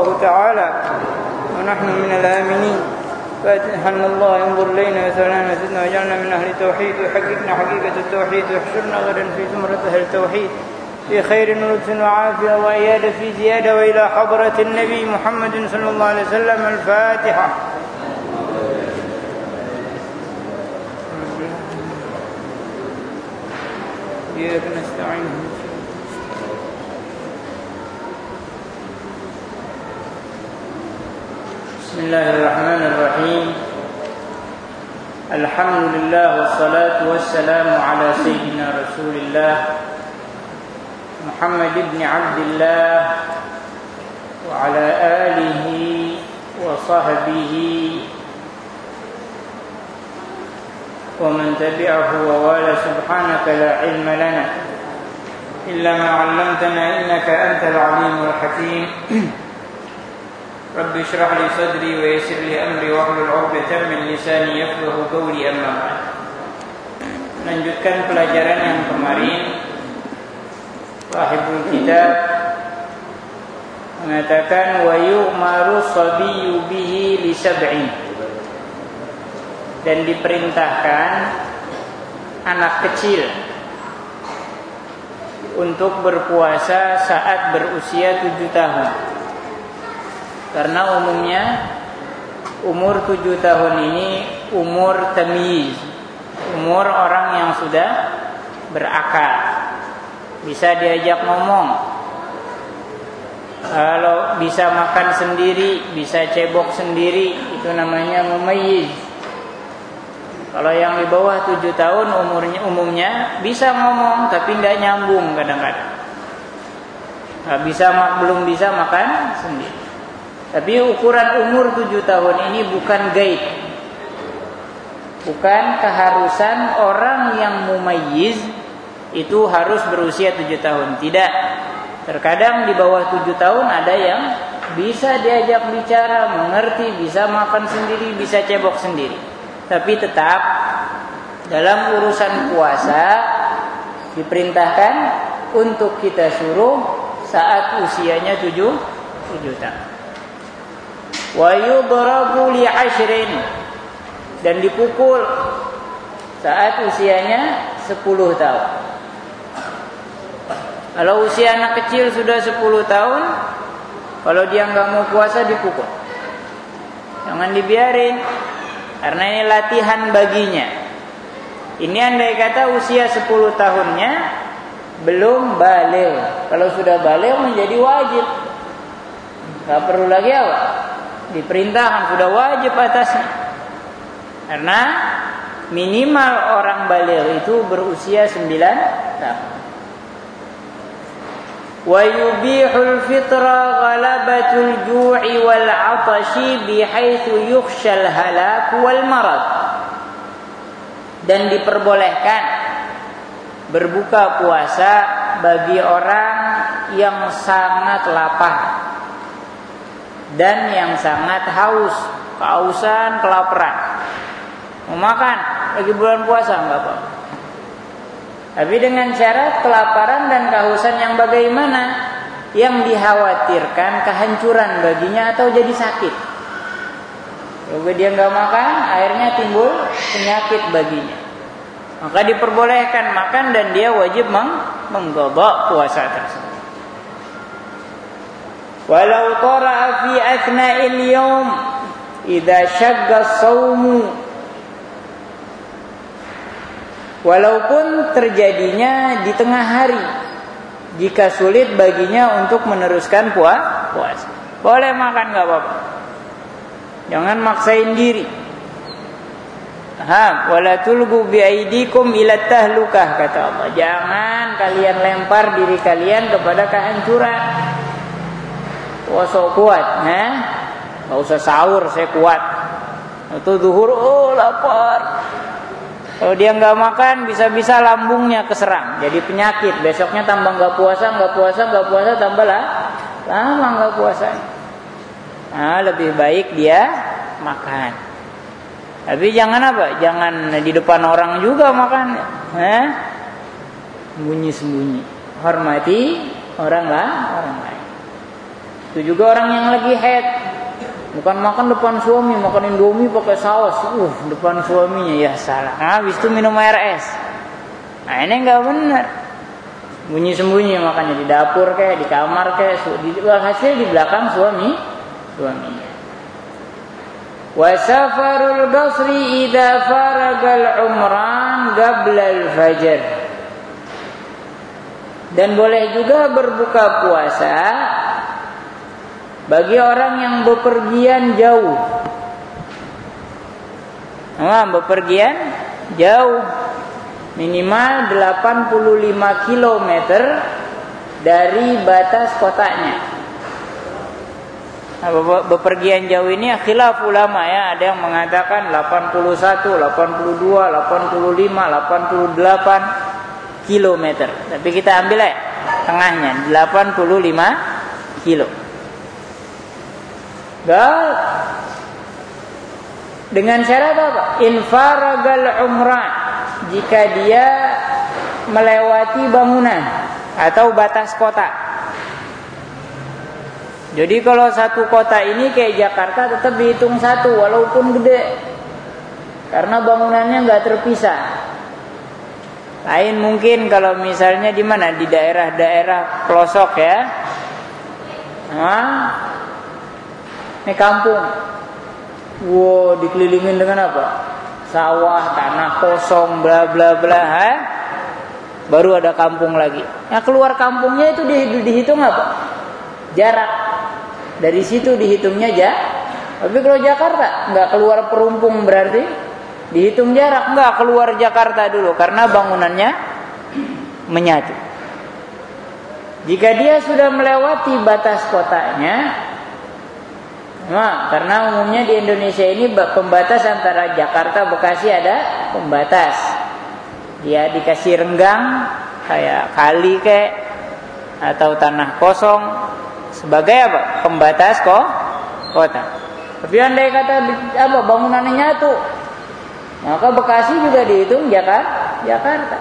الله تعالى ونحن من الآمنين. فأتحنا الله ينظر إلينا وسلامنا سيدنا وجعلنا من أهل التوحيد وحققنا حقيقة التوحيد واحشرنا غدا في زمرة أهل التوحيد في خير ولطف وعافية وعيادة في زيادة وإلى حضرة النبي محمد صلى الله عليه وسلم. الفاتحة. إياك نستعين. بسم الله الرحمن الرحيم. الحمد لله والصلاة والسلام على سيدنا رسول الله محمد بن عبد الله وعلى آله وصحبه ومن تبعه ووالى. سبحانك لا علم لنا إلا ما علمتنا إنك أنت العليم الحكيم. رب اشرح لي صدري ويسر لي أمري واحلل عقدة من لساني يفقهوا قولي. أما بعد. Lanjutkan pelajaran yang kemarin. Sahibul kitab mengatakan wa yu'maru sabiyyu bihi li sab'in, dan diperintahkan anak kecil untuk berpuasa saat berusia 7 tahun. Karena umumnya umur 7 tahun ini umur tamyiz, umur orang yang sudah berakal, bisa diajak ngomong, kalau bisa makan sendiri, bisa cebok sendiri, itu namanya mumayyiz. Kalau yang di bawah 7 tahun umumnya bisa ngomong tapi nggak nyambung kadang-kadang, belum bisa makan sendiri. Tapi ukuran umur 7 tahun ini bukan gaib, bukan keharusan orang yang mumayyiz itu harus berusia 7 tahun. Tidak. Terkadang di bawah 7 tahun ada yang bisa diajak bicara, mengerti, bisa makan sendiri, bisa cebok sendiri. Tapi tetap dalam urusan puasa diperintahkan untuk kita suruh saat usianya 7 tahun. Wa yudrabu li 'ashrin, dan dipukul saat usianya 10 tahun. Kalau usia anak kecil sudah 10 tahun, kalau dia nggak mau puasa dipukul. Jangan dibiarin, karena ini latihan baginya. Ini andai kata usia 10 tahunnya belum baligh. Kalau sudah baligh menjadi wajib. Nggak perlu lagi apa? Diperintahkan, sudah wajib atasnya. Karena minimal orang baligh itu berusia 9 tahun. Wa yubihul fitra ghalabatul ju'i wal 'atashi bihaitsu yukhshal halak wal marad, dan diperbolehkan berbuka puasa bagi orang yang sangat lapar dan yang sangat haus, kehausan, kelaparan. Mau makan lagi bulan puasa enggak apa-apa. Tapi dengan syarat kelaparan dan kehausan yang bagaimana? Yang dikhawatirkan kehancuran baginya atau jadi sakit. Kalau dia enggak makan, akhirnya timbul penyakit baginya. Maka diperbolehkan makan dan dia wajib mengqadha puasa tersebut. Walau tara'a fi athna'il yawm idza shagga as-sawmu, walaupun terjadinya di tengah hari jika sulit baginya untuk meneruskan puasa. Boleh makan enggak apa-apa. Jangan maksain diri. Wala tulgu bi aidikum ila tahlukah, kata Allah. Jangan kalian lempar diri kalian kepada kehancuran. Puasa kuat, enggak usah sahur, saya kuat. Atau zuhur, lapar. Kalau dia enggak makan, bisa-bisa lambungnya keserang, jadi penyakit. Besoknya tambah enggak puasa, tambah lama enggak puasa. Lebih baik dia makan. Tapi jangan apa? Jangan di depan orang juga makan. Sembunyi-sembunyi. Hormati orang lain. Itu juga orang yang lagi haid, bukan makan depan suami, makan Indomie pakai saus, depan suaminya, ya salah. Habis itu minum air es. Nah ini nggak benar. Sembunyi-sembunyi makanya di dapur kayak di kamar kayak, hasil di belakang suaminya. Wa safarul qasri idza faragal umran qabla al-fajr. Dan boleh juga berbuka puasa bagi orang yang bepergian jauh. Bepergian jauh, minimal 85 km dari batas kotanya. Bepergian jauh ini khilaf ulama ya, ada yang mengatakan 81, 82, 85, 88 km. Tapi kita ambil ya tengahnya 85 kilo. Dengan syarat apa? Infaragal umrah, jika dia melewati bangunan atau batas kota. Jadi kalau satu kota ini kayak Jakarta tetap dihitung satu walaupun gede, karena bangunannya nggak terpisah. Lain mungkin kalau misalnya di mana, di daerah-daerah pelosok ya. Ini kampung. Dikelilingin dengan apa? Sawah, tanah kosong, bla bla bla. Baru ada kampung lagi. Nah, keluar kampungnya itu dihitung apa? Jarak. Dari situ dihitungnya Tapi kalau Jakarta nggak keluar perumpung berarti dihitung jarak, nggak keluar Jakarta dulu karena bangunannya menyatu. Jika dia sudah melewati batas kotanya, karena umumnya di Indonesia ini pembatas antara Jakarta Bekasi ada pembatas. Dia dikasih renggang kayak kali kayak atau tanah kosong sebagai apa? Pembatas kota. Tapi andai kata bangunannya nyatu, maka Bekasi juga dihitung Jakarta.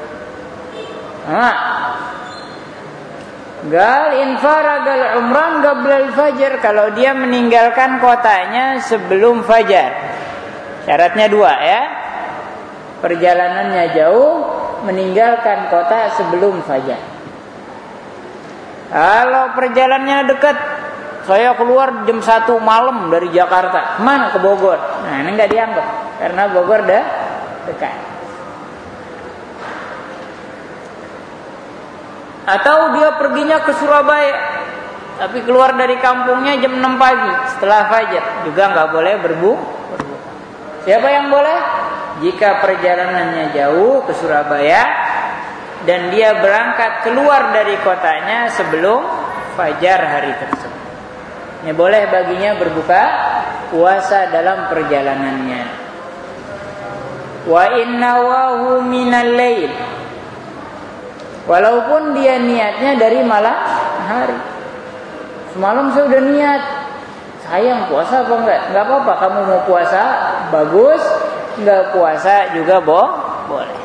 Gal infaragal umran qablal fajr, kalau dia meninggalkan kotanya sebelum fajar. Syaratnya 2 ya. Perjalanannya jauh, meninggalkan kota sebelum fajar. Kalau perjalanannya dekat, saya keluar jam 1 malam dari Jakarta, mana ke Bogor. Nah, ini enggak dianggap karena Bogor dah dekat. Atau dia perginya ke Surabaya, tapi keluar dari kampungnya jam 6 pagi setelah fajar, juga nggak boleh berbuka. Siapa yang boleh? Jika perjalanannya jauh ke Surabaya dan dia berangkat keluar dari kotanya sebelum fajar hari tersebut. Ini boleh baginya berbuka puasa dalam perjalanannya. Wa innawahu minal lail, walaupun dia niatnya dari malam hari. Semalam saya udah niat, sayang puasa apa enggak? Enggak apa-apa, kamu mau puasa bagus, enggak puasa juga boleh.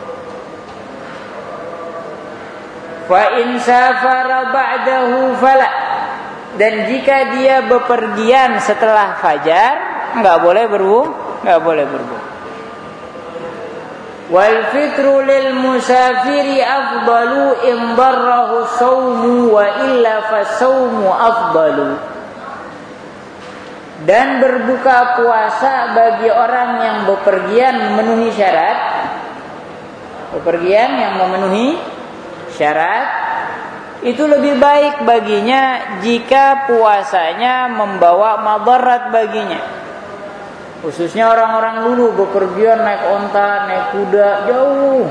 Fa in safara ba'dahu fala, dan jika dia bepergian setelah fajar enggak boleh berbuka. Wal fitru lil musafiri afdalu in darrahu shaumu wa illa fasaumu afdalu. Dan berbuka puasa bagi orang yang bepergian memenuhi syarat. Bepergian yang memenuhi syarat itu lebih baik baginya jika puasanya membawa madarat baginya. Khususnya orang-orang dulu bepergian naik onta, naik kuda jauh,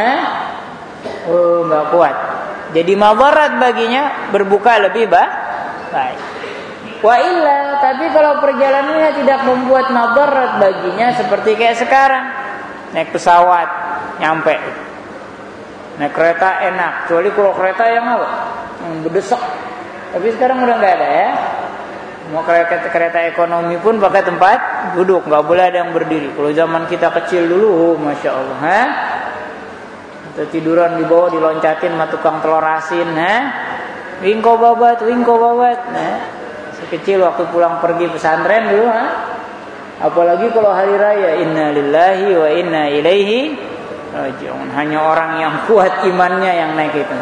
nggak kuat. Jadi madarat baginya berbuka lebih baik. Wa illa, tapi kalau perjalanannya tidak membuat madarat baginya, seperti kayak sekarang naik pesawat nyampe, naik kereta enak, kecuali kalau kereta yang apa? Yang berdesak. Tapi sekarang udah nggak ada ya. Mau kereta ekonomi pun pakai tempat duduk, nggak boleh ada yang berdiri. Kalau zaman kita kecil dulu, masya Allah, kita tiduran di bawah diloncatin sama tukang telur asin, wingko babat, Kecil waktu pulang pergi pesantren dulu, apalagi kalau hari raya, inna lillahi wa inna ilaihi raji'un. Hanya orang yang kuat imannya yang naik itu.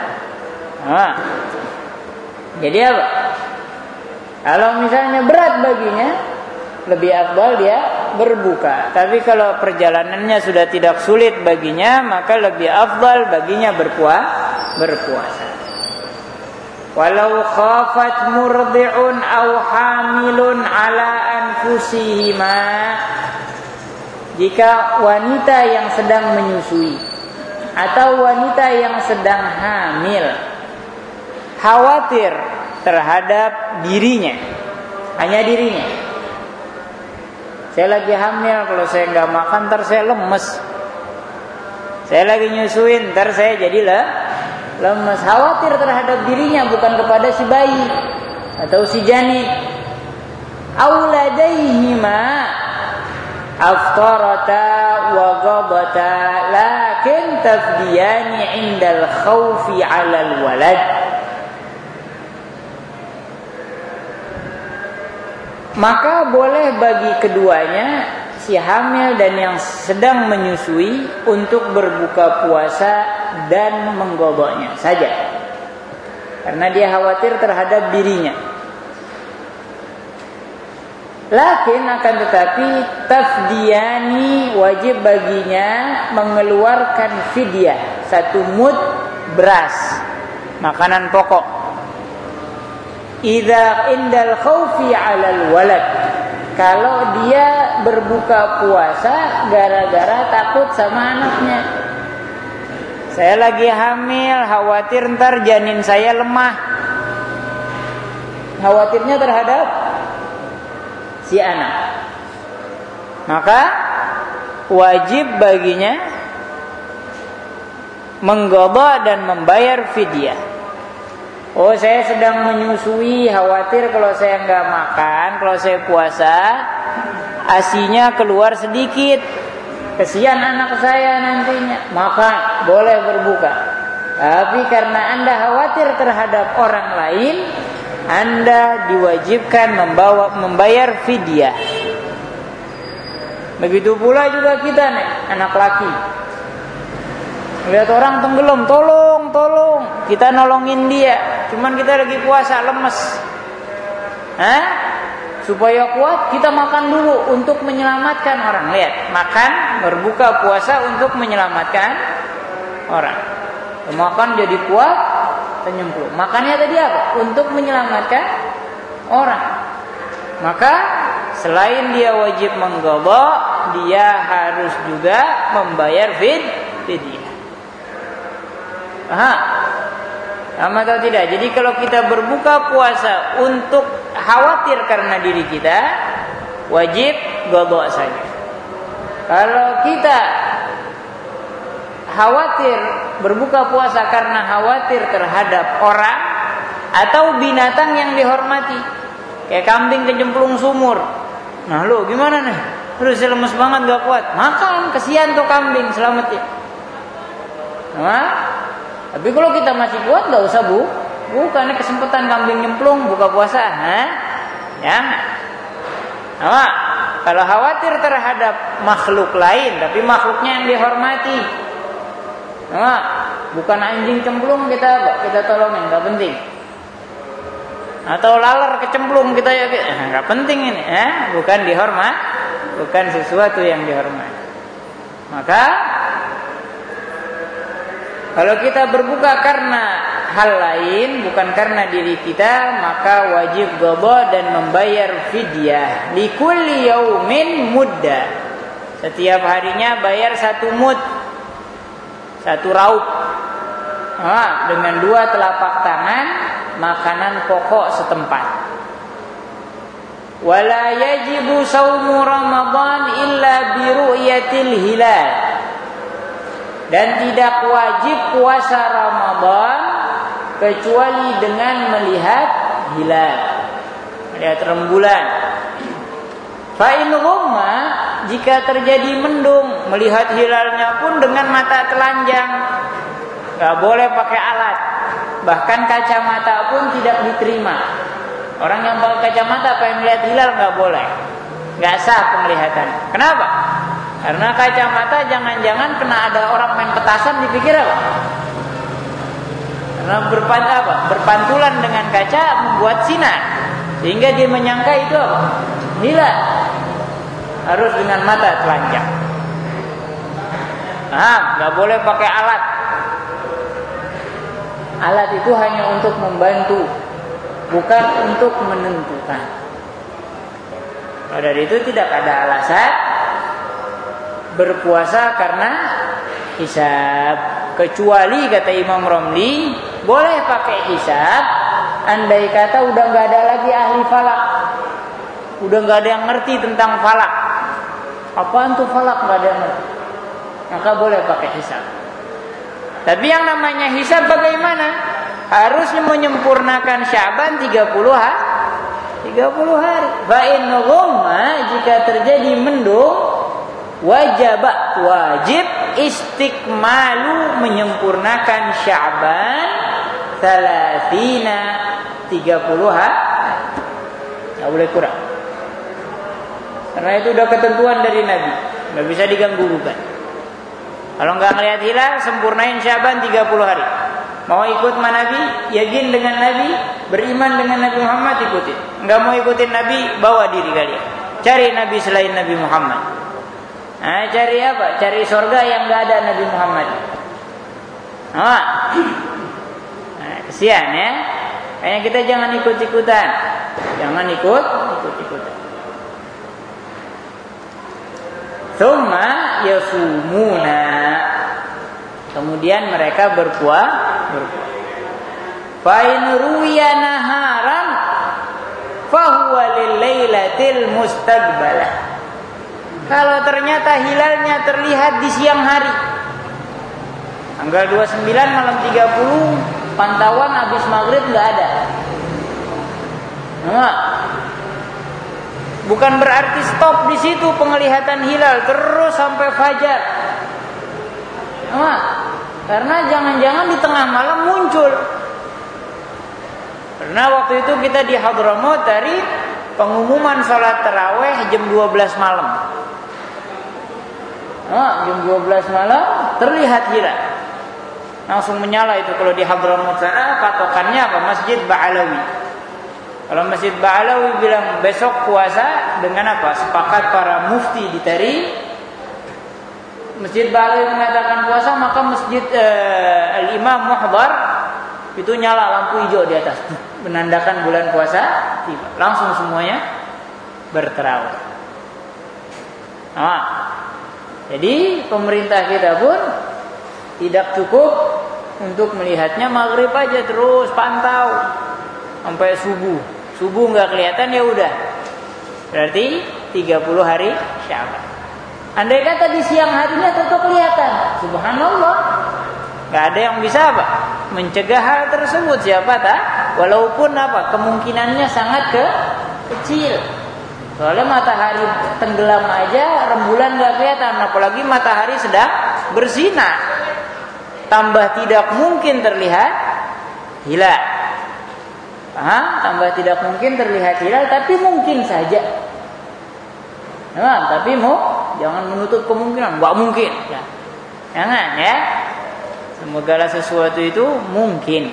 Jadi apa? Kalau misalnya berat baginya, lebih afdal dia berbuka. Tapi kalau perjalanannya sudah tidak sulit baginya, maka lebih afdal baginya berpuasa. Walau khafat murdi'un aw hamilun ala anfusihima, jika wanita yang sedang menyusui atau wanita yang sedang hamil khawatir terhadap dirinya, hanya dirinya. Saya lagi hamil, kalau saya nggak makan ntar saya lemes. Saya lagi nyusuin, ntar saya jadi lemes. Khawatir terhadap dirinya, bukan kepada si bayi atau si janin. Auladaihima aftarata wa ghabata lakin tafdiyani indal khawfi 'alal walad. Maka boleh bagi keduanya, si hamil dan yang sedang menyusui, untuk berbuka puasa dan menggodoknya saja, karena dia khawatir terhadap dirinya. Lakin akan tetapi tafdiyani, wajib baginya mengeluarkan fidyah 1 mud beras, makanan pokok. Idza indal khaufi 'alal walad, kalau dia berbuka puasa gara-gara takut sama anaknya. Saya lagi hamil, khawatir ntar janin saya lemah. Khawatirnya terhadap si anak. Maka wajib baginya mengqadha dan membayar fidyah. Oh, saya sedang menyusui, khawatir kalau saya nggak makan, kalau saya puasa, ASI-nya keluar sedikit, kesian anak saya nantinya. Maka boleh berbuka. Tapi karena Anda khawatir terhadap orang lain, Anda diwajibkan membayar fidyah. Begitu pula juga kita nih, anak laki. Lihat orang tenggelam, tolong, kita nolongin dia. Cuman kita lagi puasa, lemes. Supaya kuat, kita makan dulu untuk menyelamatkan orang. Lihat, makan, berbuka puasa untuk menyelamatkan orang. Makan jadi kuat, ternyemplung. Makannya tadi apa? Untuk menyelamatkan orang. Maka selain dia wajib mengqadha, dia harus juga membayar fidyah. Sama atau tidak? Jadi kalau kita berbuka puasa untuk khawatir karena diri kita, wajib qadha saja. Kalau kita khawatir berbuka puasa karena khawatir terhadap orang atau binatang yang dihormati, kayak kambing kecemplung sumur. Nah, lu gimana nih? Terus saya lemes banget, gak kuat. Makan, kesian tuh kambing, selamatin. Tapi kalau kita masih kuat, gak usah bukan kesempatan kambing nyemplung buka puasa. Jangan. Kalau khawatir terhadap makhluk lain, tapi makhluknya yang dihormati, bukan anjing cemplung kita tolongin, gak penting. Atau laler kecemplung kita gak penting ini, bukan dihormat, bukan sesuatu yang dihormati. Maka kalau kita berbuka karena hal lain, bukan karena diri kita, maka wajib qadha dan membayar fidyah. Likulli yaumin mudda. Setiap harinya bayar 1 mud, 1 raup. Dengan 2 telapak tangan makanan pokok setempat. Wala yajibu saumu Ramadan illa bi ru'yatil hilal. Dan tidak wajib puasa Ramadan kecuali dengan melihat hilal, melihat rembulan. Fa in ghumma, jika terjadi mendung, melihat hilalnya pun dengan mata telanjang, enggak boleh pakai alat. Bahkan kacamata pun tidak diterima. Orang yang pakai kacamata pengen lihat hilal nggak boleh, nggak sah penglihatan. Kenapa? Karena kacamata jangan-jangan kena ada orang main petasan dipikir apa? Karena berpantulan dengan kaca membuat sinar, sehingga dia menyangka itu apa? Hilal. Harus dengan mata telanjang. Nggak boleh pakai alat. Alat itu hanya untuk membantu, bukan untuk menentukan. Dari itu tidak ada alasan berpuasa karena hisab, kecuali kata Imam Romli boleh pakai hisab andai kata udah nggak ada lagi ahli falak, udah nggak ada yang ngerti tentang falak. Apaan tuh falak, nggak ada yang ngerti, maka boleh pakai hisab. Tapi yang namanya hisab bagaimana? Harus menyempurnakan Sya'ban 30 hari. Fa in ghumma, jika terjadi mendung, wajib istikmalu, menyempurnakan Sya'ban 30 hari. Enggak boleh kurang. Karena itu udah ketentuan dari Nabi, enggak bisa diganggu-gugat. Kalau enggak ngelihat hilal, sempurnain Sya'ban 30 hari. Mau ikut sama Nabi, yakin dengan Nabi, beriman dengan Nabi Muhammad, ikutin. Enggak mau ikutin Nabi, bawa diri kalian. Cari Nabi selain Nabi Muhammad. Cari apa? Cari surga yang enggak ada Nabi Muhammad. Kesian ya. Kayaknya kita jangan ikut-ikutan. Jangan ikut-ikutan. Tsumma yasumuna, kemudian mereka berpuasa. Fa in ruwiya naharan fa huwa lil lailatil mustaqbalah. Kalau ternyata hilalnya terlihat di siang hari, tanggal 29 malam 30, pantauan habis maghrib enggak ada. Bukan berarti stop di situ penglihatan hilal terus sampai fajar. Karena jangan-jangan di tengah malam muncul. Karena waktu itu kita di Hadramaut dari pengumuman salat tarawih jam 12 malam. Jam 12 malam terlihat hilal. Langsung menyala itu kalau di Hadramaut sana patokannya apa? Masjid Ba'alawi. Kalau Masjid Ba'alawi bilang besok puasa dengan apa? Sepakat para mufti di Tari. Masjid Ba'alawi mengatakan puasa, maka Masjid Al-Imam Muhdar itu nyala lampu hijau di atas, menandakan bulan puasa tiba. Langsung semuanya berterawih. Jadi pemerintah kita pun tidak cukup untuk melihatnya maghrib aja, terus pantau sampai subuh. Subuh nggak kelihatan, ya udah, berarti 30 hari Sya'ban. Andai kata di siang harinya tetap kelihatan, subhanallah, nggak ada yang bisa apa mencegah hal tersebut. Siapa tak? Walaupun apa kemungkinannya sangat kecil. Soalnya matahari tenggelam aja rembulan nggak kelihatan, apalagi matahari sedang bersinar. Tambah tidak mungkin terlihat hilal. Tambah tidak mungkin terlihat hilal, tapi mungkin saja. Tapi jangan menutup kemungkinan, nggak mungkin. Ya. Jangan ya. Semoga sesuatu itu mungkin.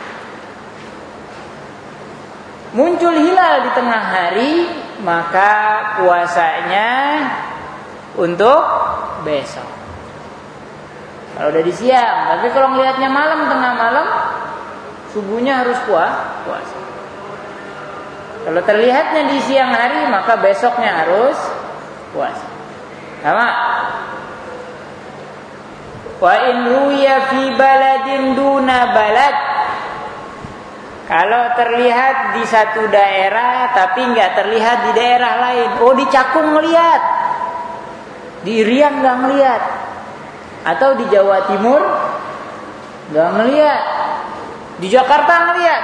Muncul hilal di tengah hari, maka puasanya untuk besok. Kalau udah di siang, tapi kalau ngelihatnya malam, tengah malam, subuhnya harus puasa. Kalau terlihatnya di siang hari, maka besoknya harus puasa. Sama. Wa in ruya fi baladin duna balad. Kalau terlihat di satu daerah tapi enggak terlihat di daerah lain. Di Cakung ngelihat, di Irian enggak ngelihat, atau di Jawa Timur enggak ngelihat, di Jakarta ngelihat.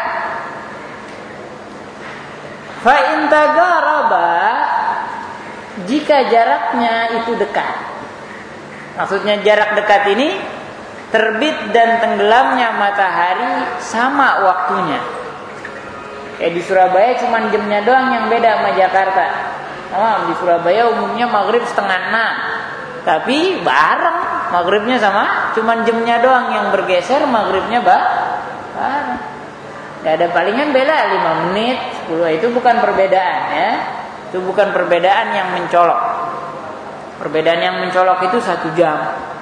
Fa in tagaraba, jika jaraknya itu dekat. Maksudnya jarak dekat ini terbit dan tenggelamnya matahari sama waktunya. Kayak di Surabaya cuman jamnya doang yang beda sama Jakarta. Di Surabaya umumnya maghrib 5:30, tapi bareng maghribnya sama, cuman jamnya doang yang bergeser, maghribnya bareng. Gak ada palingan beda 5 menit, 10. Itu bukan perbedaan ya. Itu bukan perbedaan yang mencolok. Perbedaan yang mencolok itu 1 jam.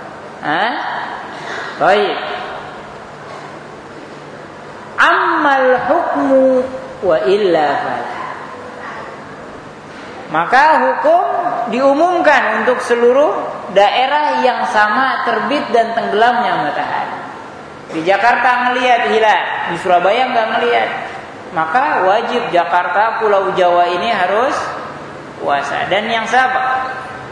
Baik. Ammal hukmu wa illa fala. Maka hukum diumumkan untuk seluruh daerah yang sama terbit dan tenggelamnya matahari. Di Jakarta ngelihat hilal, di Surabaya nggak ngelihat. Maka wajib Jakarta, Pulau Jawa ini harus puasa. Dan yang sama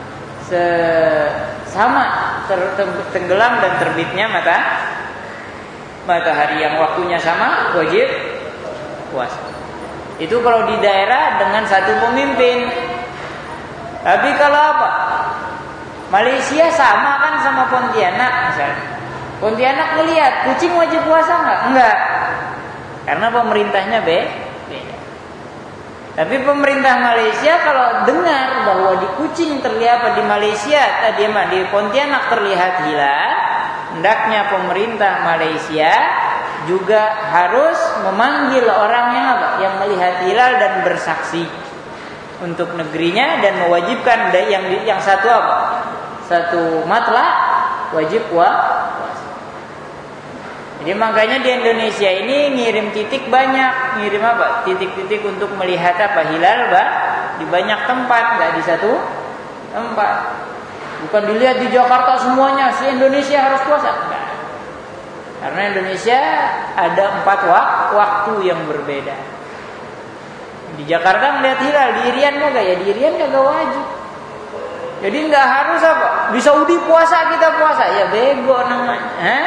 tenggelam dan terbitnya matahari yang waktunya sama, wajib puasa. Itu kalau di daerah dengan satu pemimpin. Tapi kalau apa? Malaysia sama kan sama Pontianak misalnya. Pontianak melihat kucing wajib puasa enggak? Enggak. Karena pemerintahnya beda. Tapi pemerintah Malaysia kalau dengar bahwa di kucing terlihat di Malaysia, di Pontianak terlihat hilal, hendaknya pemerintah Malaysia juga harus memanggil orang yang melihat hilal dan bersaksi untuk negerinya, dan mewajibkan yang satu apa? Satu matlah wajib puasa. Jadi makanya di Indonesia ini ngirim titik banyak, ngirim apa? Titik-titik untuk melihat apa? Hilal di banyak tempat, nggak di satu tempat. Bukan dilihat di Jakarta semuanya, si Indonesia harus puasa. Enggak. Karena Indonesia ada 4 waktu yang berbeda. Di Jakarta melihat hilal, di Irian kagak ya? Di Irian kagak wajib. Jadi nggak harus apa? Di Saudi puasa kita puasa, ya bego namanya.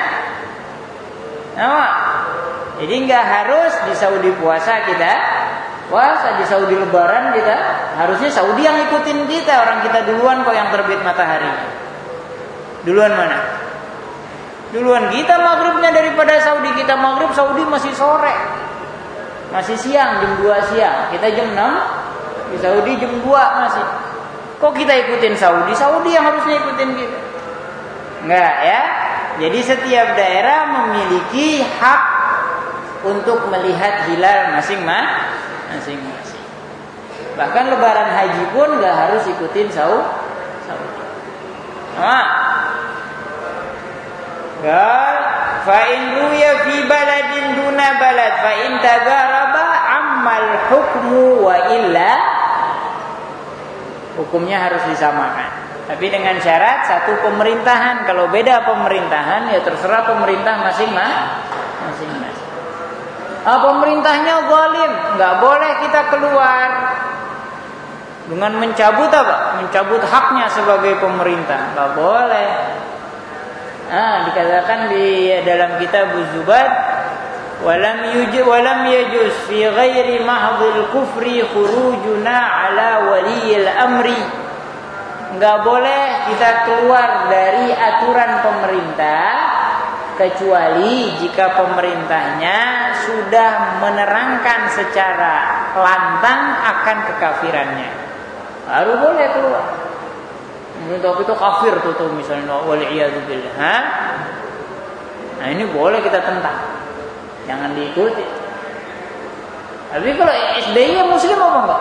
Jadi nggak harus di Saudi puasa kita puasa, di Saudi Lebaran kita harusnya Saudi yang ikutin kita, orang kita duluan kok yang terbit matahari. Duluan mana? Duluan kita maghribnya daripada Saudi. Kita maghrib Saudi masih sore, masih siang, jam 2 siang. Kita jam 6, di Saudi jam 2 masih. Kok kita ikutin Saudi? Saudi yang harusnya ikutin kita. Enggak ya. Jadi setiap daerah memiliki hak untuk melihat hilal masing-masing. Bahkan lebaran haji pun enggak harus ikutin Saudi. Fa in ruya fi baladin duna balad fa in tagaraba ammal hukmu wa illa, hukumnya harus disamakan. Tapi dengan syarat satu pemerintahan. Kalau beda pemerintahan ya terserah pemerintah masing-masing. Pemerintahnya zalim, nggak boleh kita keluar dengan mencabut apa? Mencabut haknya sebagai pemerintah, nggak boleh. Dikatakan di dalam kitab Az-Zubad, walam yajuz fi ghairi mahdhil kufri khurujuna ala waliyil amri. Enggak boleh kita keluar dari aturan pemerintah kecuali jika pemerintahnya sudah menerangkan secara lantang akan kekafirannya. Baru boleh keluar. Pemerintah itu kafir tuh misalnya, waliyadzubillah. Nah ini boleh kita tentang, jangan diikuti. Tapi kalau SBY Muslim apa enggak?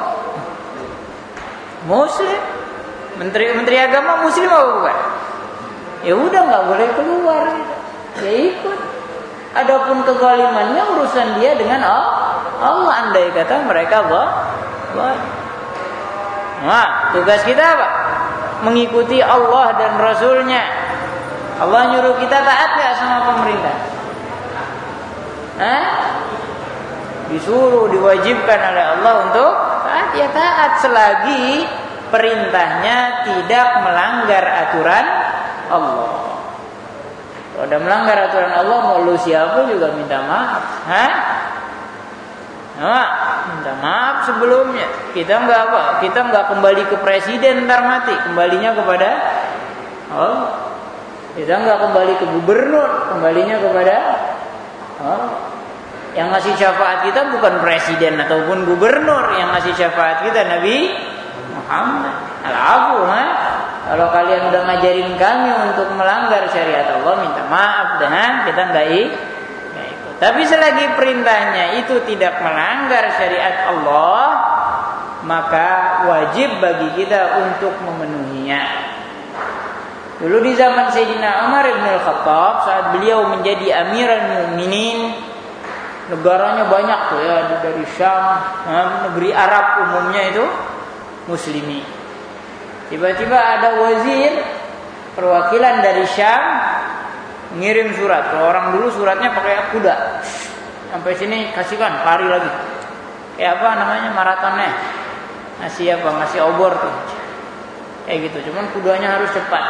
Muslim. Menteri agama Muslim apa bukan? Ya udah nggak boleh keluar gitu. Ya ikut. Adapun kezalimannya urusan dia dengan Allah. Andai kata mereka tugas kita apa? Mengikuti Allah dan Rasulnya. Allah nyuruh kita taat gak sama pemerintah? Disuruh, diwajibkan oleh Allah untuk taat, ya taat selagi perintahnya tidak melanggar aturan Allah. Kalau udah melanggar aturan Allah, mau lu siapa juga minta maaf. Minta maaf sebelumnya. Kita nggak kembali ke presiden ntar mati, kembalinya kepada Allah. Kita nggak kembali ke gubernur, kembalinya kepada Allah. Yang ngasih syafaat kita bukan presiden ataupun gubernur, yang ngasih syafaat kita Nabi Muhammad. Al-afu, kalau kalian udah ngajarin kami untuk melanggar syariat Allah, minta maaf dah, kita enggak ikut. Tapi selagi perintahnya itu tidak melanggar syariat Allah, maka wajib bagi kita untuk memenuhinya. Dulu di zaman Sayyidina Umar bin Al-Khattab, saat beliau menjadi Amirul Mukminin, negaranya banyak tuh ya, dari Syam, negeri Arab umumnya itu muslimi. Tiba-tiba ada wazir perwakilan dari Syam ngirim surat. Kalau orang dulu suratnya pakai kuda, sampai sini kasihkan, lari lagi. Kayak apa namanya, maratonnya, ngasih apa, ngasih obor tuh, kayak gitu. Cuman kudanya harus cepat.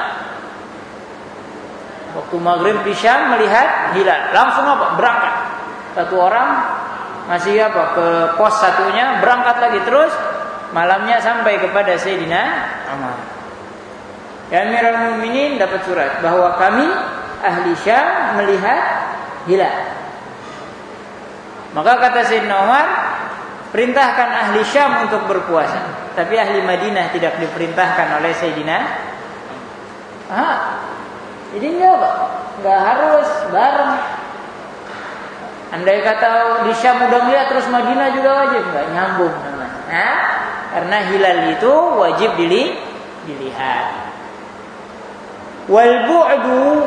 Waktu maghrib di Syam melihat hilal, langsung apa? Berangkat. Satu orang masih apa, ke pos satunya, berangkat lagi terus. Malamnya sampai kepada Sayyidina Umar. Amirul Mukminin dapat surat bahwa kami ahli Syam melihat hilal. Maka kata Sayyidina Umar, perintahkan ahli Syam untuk berpuasa, tapi ahli Madinah tidak diperintahkan oleh Sayyidina. Jadi enggak harus bareng. Andai kata di Syam udah lihat terus Madinah juga wajib, enggak nyambung namanya. Karena hilal itu wajib dilihat. Wal bu'du,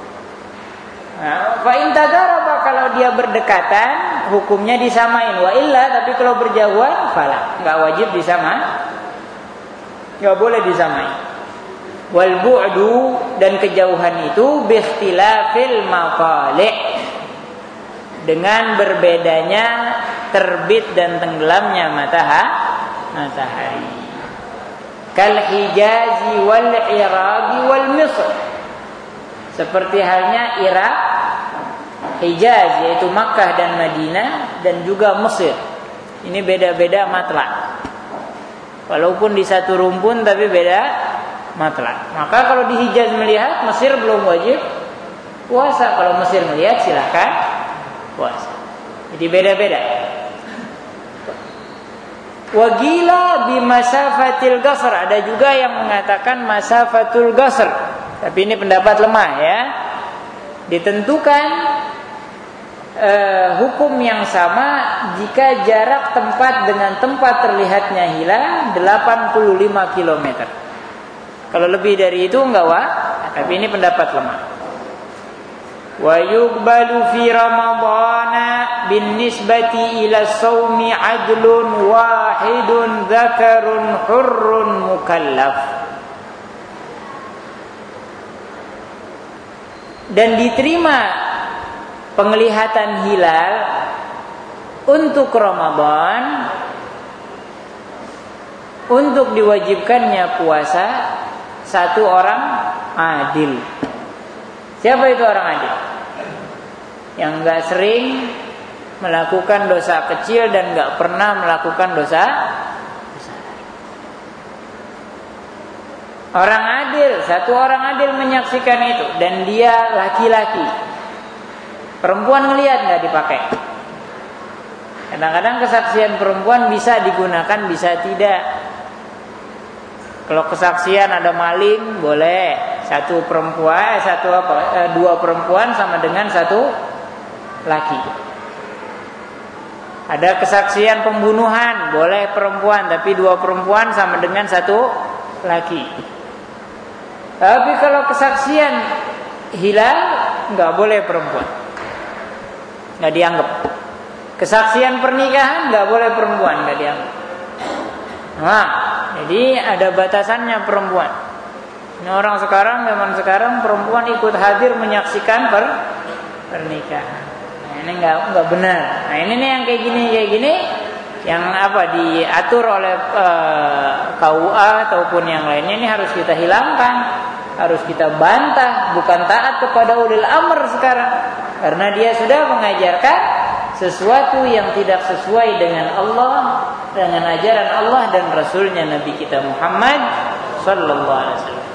fa in tadaraba, kalau dia berdekatan hukumnya disamain. Wa illa, tapi kalau berjauhan fala, enggak wajib disama. Enggak boleh disamain. Wal bu'du, dan kejauhan itu bi ikhtilafil maqali', dengan berbedanya terbit dan tenggelamnya matahari. Kal Hijazi wal Iraqi wal Misr, seperti halnya Irak, Hijaz yaitu Makkah dan Madinah, dan juga Mesir. Ini beda-beda matlak. Walaupun di satu rumpun tapi beda matlak. Maka kalau di Hijaz melihat, Mesir belum wajib puasa. Kalau Mesir melihat silakan puasa. Jadi beda-beda. Wagila bimasafatil qasr, ada juga yang mengatakan masafatul qasr, tapi ini pendapat lemah ya. Ditentukan hukum yang sama jika jarak tempat dengan tempat terlihatnya hilal 85 km. Kalau lebih dari itu enggak tapi ini pendapat lemah. Wa yuqbalu fi ramadhana bin nisbati ila shaumi adlun wahidun dzakarun hurrun mukallaf. Dan diterima penglihatan hilal untuk Ramadan, untuk diwajibkannya puasa satu orang adil. Siapa itu orang adil? Yang enggak sering melakukan dosa kecil dan enggak pernah melakukan dosa besar. Orang adil, satu orang adil menyaksikan itu, dan dia laki-laki. Perempuan ngelihat enggak dipakai. Kadang-kadang kesaksian perempuan bisa digunakan, bisa tidak. Kalau kesaksian ada maling boleh satu perempuan, dua perempuan sama dengan satu laki. Ada kesaksian pembunuhan boleh perempuan, tapi dua perempuan sama dengan satu laki. Tapi kalau kesaksian hilal nggak boleh perempuan, nggak dianggap. Kesaksian pernikahan nggak boleh perempuan, nggak dianggap. Jadi ada batasannya perempuan. Ini orang sekarang, zaman sekarang perempuan ikut hadir menyaksikan pernikahan. Nah, ini enggak benar. Nah, ini nih yang kayak gini yang diatur oleh KUA ataupun yang lainnya, ini harus kita hilangkan, harus kita bantah, bukan taat kepada ulil amr sekarang. Karena dia sudah mengajarkan sesuatu yang tidak sesuai dengan Allah, dengan ajaran Allah dan Rasulnya Nabi kita Muhammad sallallahu alaihi wasallam.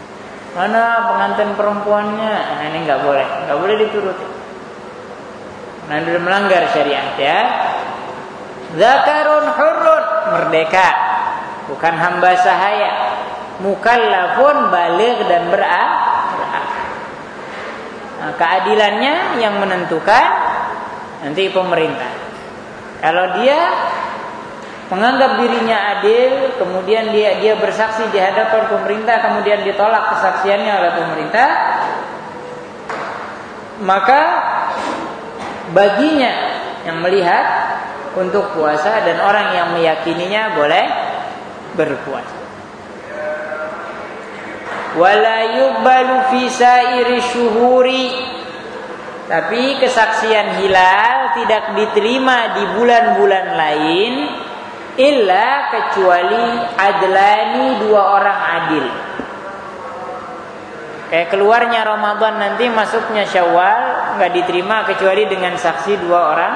Mana pengantin perempuannya? Nah, ini nggak boleh dituruti. Nah, sudah melanggar syariat ya. Zakarun hurrun, merdeka, bukan hamba sahaya. Mukallafun, baligh dan berakal. Nah, keadilannya yang menentukan nanti pemerintah. Kalau dia menganggap dirinya adil, kemudian dia bersaksi di hadapan pemerintah, kemudian ditolak kesaksiannya oleh pemerintah, maka baginya yang melihat untuk puasa dan orang yang meyakininya boleh berpuasa. Wala yuqbalu fi sairi syuhuri, tapi kesaksian hilal tidak diterima di bulan-bulan lain illa kecuali adlani, dua orang adil. Kayak keluarnya Ramadan nanti masuknya Syawal nggak diterima kecuali dengan saksi dua orang.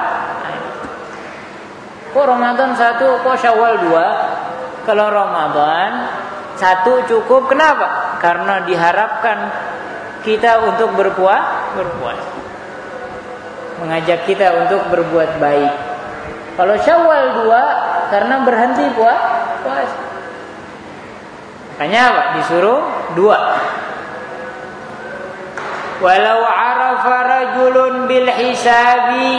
Kok Ramadan satu, kok Syawal dua? Kalau Ramadan satu cukup. Kenapa? Karena diharapkan kita untuk berpuasa, mengajak kita untuk berbuat baik. Kalau Syawal dua, karena berhenti puasa. Makanya apa? Disuruh dua. Walau arafa rajulun bil hisabi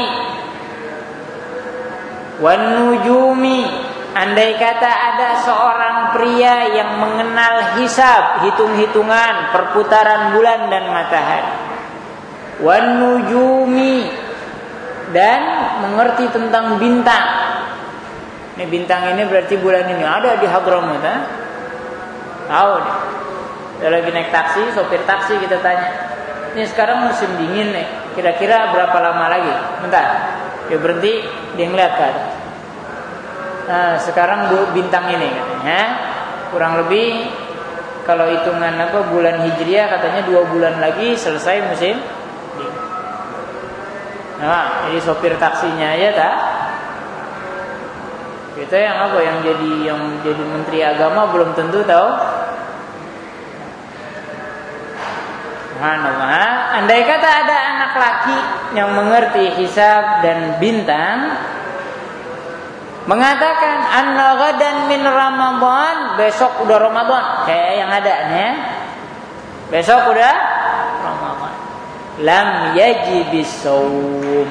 wan nujumi, andai kata ada seorang pria yang mengenal hisab, hitung-hitungan perputaran bulan dan matahari, wan nujumi, dan mengerti tentang bintang. Ini bintang ini berarti bulan ini ada di Hadramut, tahu deh. Kalau lagi naik taksi, sopir taksi kita tanya, ini sekarang musim dingin nih, kira-kira berapa lama lagi? Bentar, dia berhenti, dia ngeliat ke atas. Nah, sekarang bintang ini katanya kurang lebih kalau hitungan bulan Hijriah katanya 2 bulan lagi selesai musim dingin. Nah, jadi sopir taksinya aja tak. Kita yang jadi menteri agama belum tentu tahu. Subhanallah, andai kata ada anak laki yang mengerti hisab dan bintang, mengatakan anna ghadan min Ramadan, besok udah Ramadan, kayak yang ada nih. Besok udah Ramadan. Lam yajibis shaum,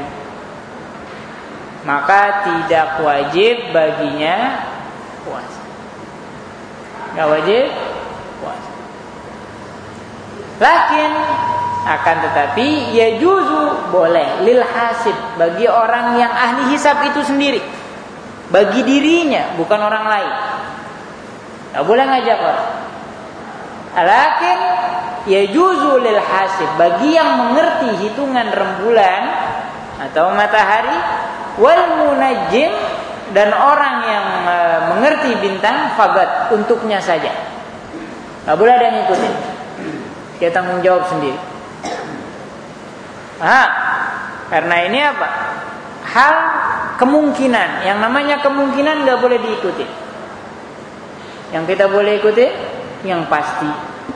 maka tidak wajib baginya puasa. Enggak wajib puasa. Lakin akan tetapi ya juzu, boleh lil hasib, bagi orang yang ahli hisab itu sendiri, bagi dirinya bukan orang lain. Tak boleh ngajak orang. Lakin ya juzu lil hasib, bagi yang mengerti hitungan rembulan atau matahari, wal munajjim, dan orang yang mengerti bintang, fagat, untuknya saja. Tak boleh ada yang ngikutin. Dia tanggung jawab sendiri. Karena ini apa? Hal kemungkinan. Yang namanya kemungkinan gak boleh diikuti. Yang kita boleh ikuti yang pasti.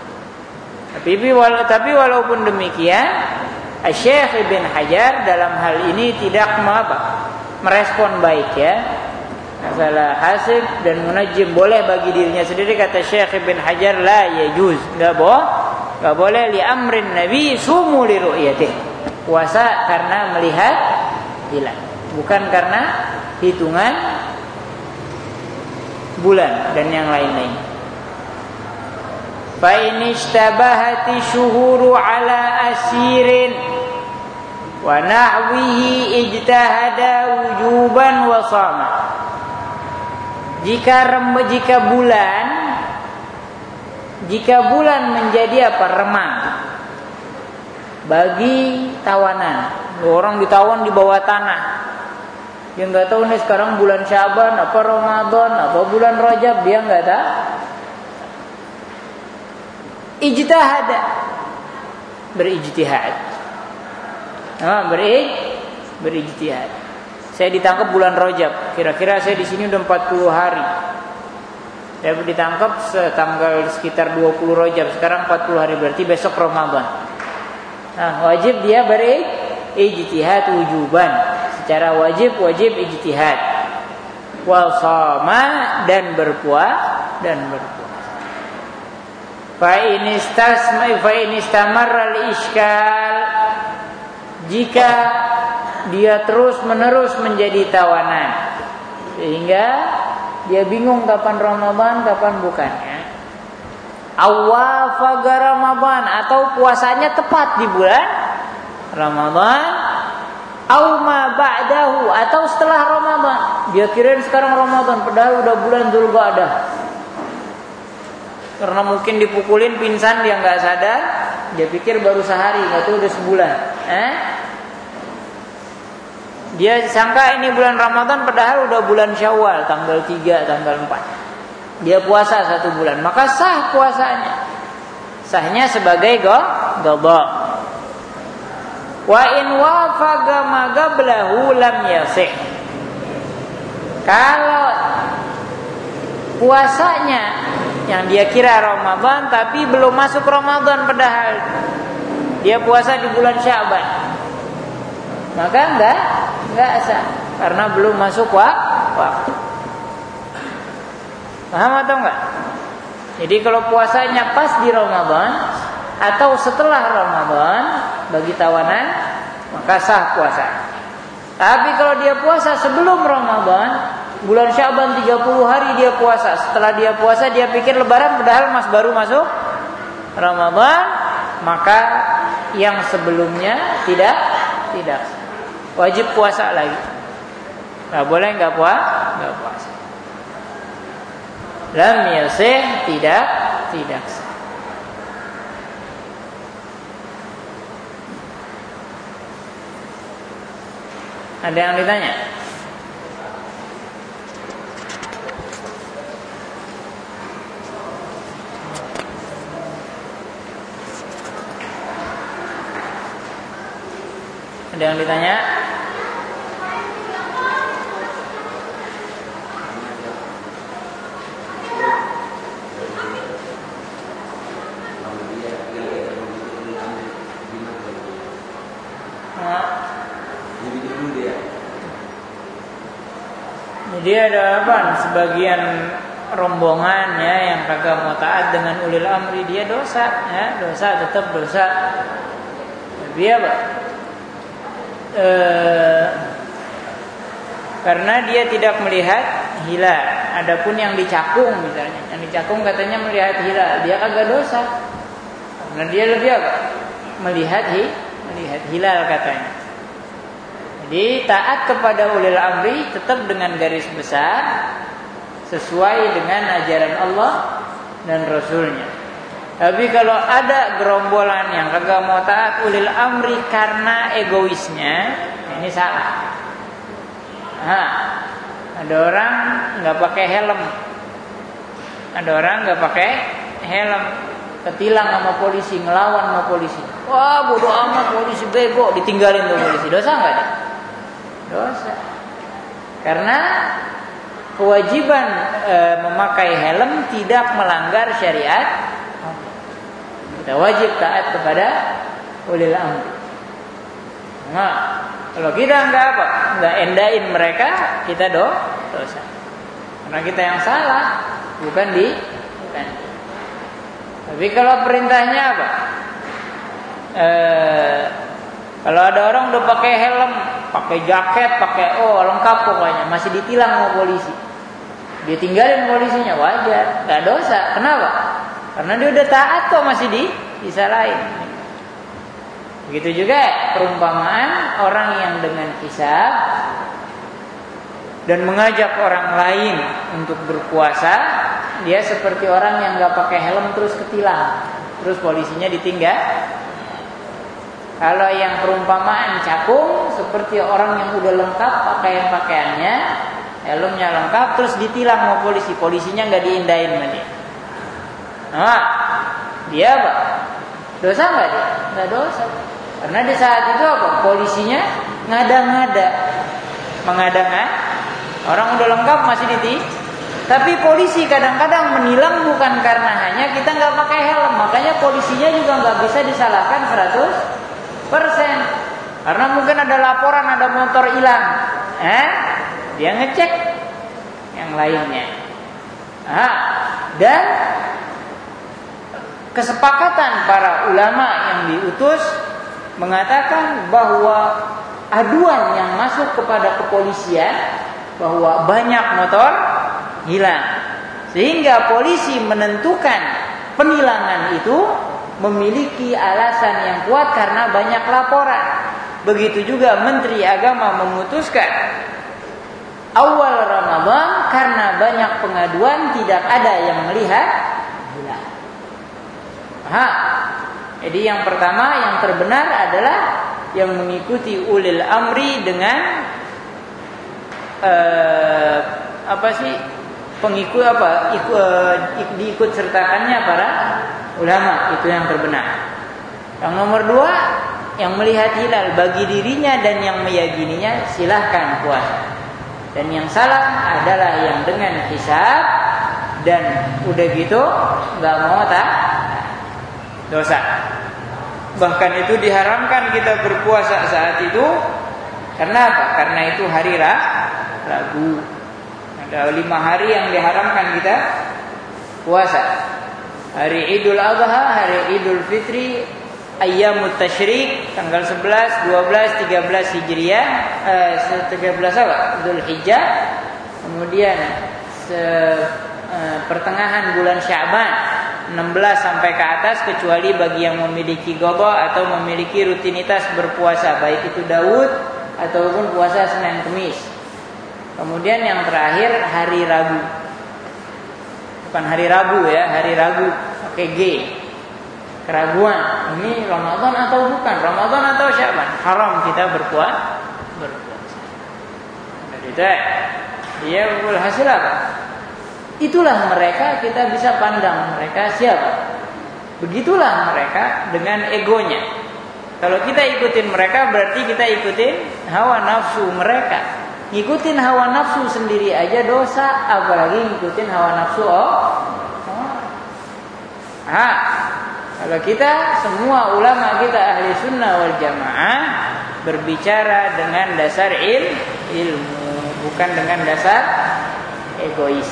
Tapi walaupun demikian, Syekh Ibn Hajar dalam hal ini tidak merespon baik ya. Masalah hasib dan munajjim boleh bagi dirinya sendiri, kata Syekh Ibn Hajar, la yajuz, enggak boleh li amrin nabi sumu li ru'yatih, puasa karena melihat hilal, bukan karena hitungan bulan dan yang lain-lain. Fa in ishtabahati syuhuru ala asirin wa nahwihi ijtahada wujuban wa sama. Jika bulan menjadi remang bagi tawanan, orang ditawan di bawah tanah, dia nggak tahu nih sekarang bulan Syaban apa Ramadan apa bulan Rajab, dia nggak tahu. Ijtihada, berijtihad. Berijtihad. Saya ditangkap bulan Rajab, kira-kira saya di sini udah 40 hari. Saya ditangkap tanggal sekitar 20 Rajab, sekarang 40 hari, berarti besok Ramadan. Nah, wajib dia ijtihad wujuban, secara wajib ijtihad. Wa shoma, dan berpuasa. Fa in istamarra al-iskal, jika dia terus-menerus menjadi tawanan sehingga dia bingung kapan Ramadan, kapan bukannya. Awafaga Ramadan, atau puasanya tepat di bulan Ramadan. Au ma ba'dahu, atau setelah Ramadan. Dia kirain sekarang Ramadan, padahal udah bulan Dzulqa'dah. Karena mungkin dipukulin pingsan, dia nggak sadar, dia pikir baru sehari, nggak tahu udah sebulan. Dia sangka ini bulan Ramadan, padahal udah bulan Syawal, tanggal 3, tanggal 4. Dia puasa 1 bulan, maka sah puasanya. Sahnya sebagai qadha. Wa in wafaqa ma qablahu lam yasih. Kalau puasanya yang dia kira Ramadan tapi belum masuk Ramadan, padahal dia puasa di bulan Sya'ban, maka enggak sah karena belum masuk waktu. Paham atau enggak? Jadi kalau puasanya pas di Ramadan atau setelah Ramadan bagi tawanan, maka sah puasa. Tapi kalau dia puasa sebelum Ramadan, bulan Sya'ban 30 hari dia puasa, setelah dia puasa dia pikir lebaran, padahal baru masuk Ramadan, maka yang sebelumnya tidak wajib puasa lagi. Enggak boleh enggak puasa. Lam yasih, tidak sah. Ada yang ditanya? Ada yang ditanya? Jadi ada apa? Sebagian rombongan ya yang kagak mau taat dengan ulil amri, dia dosa, ya, tetap dosa. Tapi apa? Karena dia tidak melihat hilal. Adapun yang dicakung misalnya, yang dicakung katanya melihat hilal, dia kagak dosa. Karena dia lebih apa? Melihat hilal katanya. Jadi taat kepada ulil amri tetap dengan garis besar sesuai dengan ajaran Allah dan Rasulnya. Tapi kalau ada gerombolan yang kagak mau taat ulil amri karena egoisnya, ini salah. Ada orang nggak pakai helm, ketilang sama polisi, ngelawan sama polisi. Wah, bodoh amat, polisi bego, ditinggalin tuh polisi. Dosa nggak dia? Dosa. Karena kewajiban memakai helm tidak melanggar syariat. Kita wajib taat kepada ulil amri. Nah, kalau kita enggak endain mereka, kita dosa. Karena kita yang salah, bukan. Tapi kalau perintahnya apa? Kalau ada orang udah pakai helm, pakai jaket, lengkap pokoknya, masih ditilang sama polisi, dia tinggalin polisinya, wajar, nggak dosa. Kenapa? Karena dia udah taat kok, masih disalahin. Begitu juga perumpamaan orang yang dengan hisab dan mengajak orang lain untuk berpuasa, dia seperti orang yang nggak pakai helm terus ketilang, terus polisinya ditinggal. Kalau yang perumpamaan cakung, seperti orang yang udah lengkap pakaiannya, helmnya lengkap, terus ditilang sama polisi, polisinya nggak diindahin sama dia. Nah, dia apa? Dosa nggak dia? Nggak dosa. Karena di saat itu apa? Polisinya mengada-ngada. Orang udah lengkap masih ditilang. Tapi polisi kadang-kadang menilang bukan karena hanya kita nggak pakai helm, makanya polisinya juga nggak bisa disalahkan 100%. Karena mungkin ada laporan ada motor hilang. Dia ngecek yang lainnya. Dan kesepakatan para ulama yang diutus mengatakan bahwa aduan yang masuk kepada kepolisian bahwa banyak motor hilang, sehingga polisi menentukan penilangan itu memiliki alasan yang kuat karena banyak laporan. Begitu juga Menteri Agama memutuskan awal Ramadan karena banyak pengaduan tidak ada yang melihat hilal. Jadi yang pertama yang terbenar adalah yang mengikuti ulil amri dengan diikut sertakannya para ulama, itu yang terbenar. Yang nomor 2, yang melihat hilal bagi dirinya dan yang meyakininya silahkan puasa. Dan yang salah adalah yang dengan hisab dan udah gitu nggak mau dosa. Bahkan itu diharamkan kita berpuasa saat itu. Karena apa? Karena itu hari Rabu. Ada 5 hari yang diharamkan kita puasa. Hari Idul Adha, hari Idul Fitri, Ayyamut Tasyrik, tanggal 11, 12, 13 Hijriah, 13 apa? Dzulhijjah. Kemudian pertengahan bulan Sya'ban, 16 sampai ke atas, kecuali bagi yang memiliki qadha atau memiliki rutinitas berpuasa, baik itu Daud ataupun puasa Senin Kemis. Kemudian yang terakhir hari Rabu. Bukan hari Rabu ya, hari Rabu pakai G. Keraguan, ini Ramadan atau bukan? Ramadan atau Sya'ban? Haram kita berpuasa. Dari itu dia berhasil apa? Itulah mereka, kita bisa pandang mereka siapa. Begitulah mereka dengan egonya. Kalau kita ikutin mereka berarti kita ikutin hawa nafsu mereka. Ngikutin hawa nafsu sendiri aja dosa, apalagi ngikutin hawa nafsu kalau kita semua ulama kita ahli sunnah wal jamaah berbicara dengan dasar ilmu, bukan dengan dasar egois.